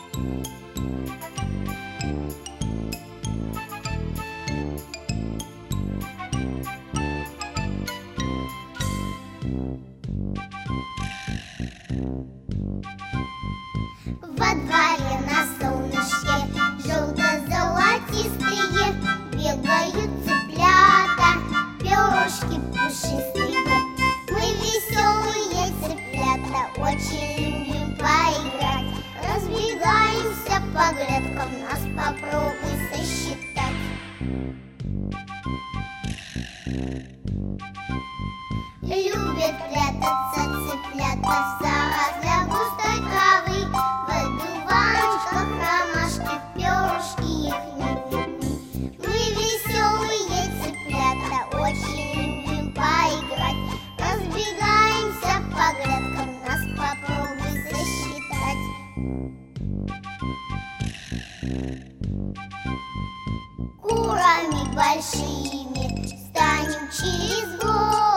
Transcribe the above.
Во дворе на солнышке желто-золотистые бегают цыплята, перышки пушистые. Мы веселые цыплята, очень любим поиграть. Разбегаемся по грядкам, нас попробуй сосчитать. Любят прятаться цыплята в зарослях густой травы, в одуванчиках, ромашках, перышки их не видны. Мы веселые цыплята, очень любим поиграть. Разбегаемся по грядкам, нас попробуй сосчитать. Курами большими станем через год.